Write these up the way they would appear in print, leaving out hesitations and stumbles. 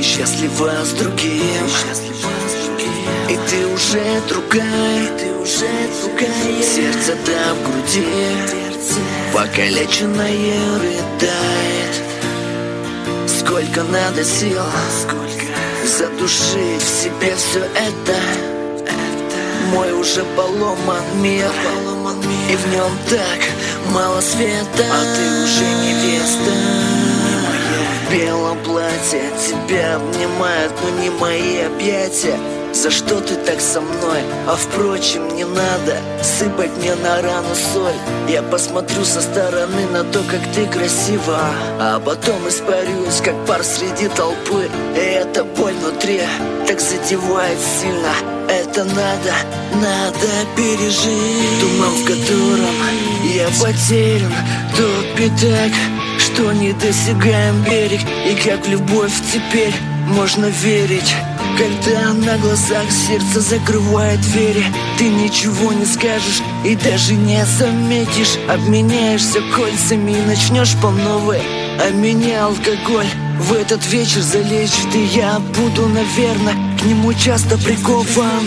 Ты счастлива с другим, и ты уже другая, сердце да в груди, покалеченное рыдает. Сколько надо сил задушить в себе все это. Мой уже поломан мир, и в нем так мало света. А ты уже невеста в белом платье, тебя обнимают, но не мои объятия. За что ты так со мной? А впрочем, не надо сыпать мне на рану соль. Я посмотрю со стороны на то, как ты красива, а потом испарюсь, как пар среди толпы. И эта боль внутри так задевает сильно. Это надо пережить. Туман, в котором я потерян, топит так, что недосягаем берег. И как в любовь теперь можно верить, когда на глазах сердце закрывает двери. Ты ничего не скажешь и даже не заметишь. Обменяешься кольцами и начнешь по новой. А меня алкоголь в этот вечер залечит, и я буду, наверное, к нему часто прикован.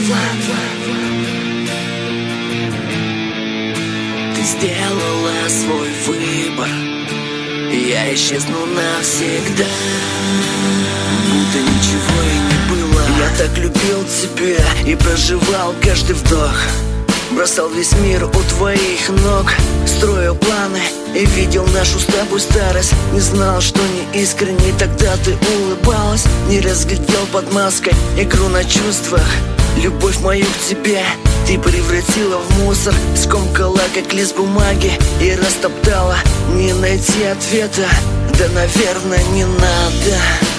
Ты сделала свой выбор, и я исчезну навсегда, будто ничего и не было. Я так любил тебя и проживал каждый вдох, бросал весь мир у твоих ног, строил планы и видел нашу с тобой старость. Не знал, что не искренне тогда ты улыбалась. Не разглядел под маской игру на чувствах. Любовь мою к тебе ты превратила в мусор, скомкала как лист бумаги и растоптала. Не найти ответа, да наверное не надо.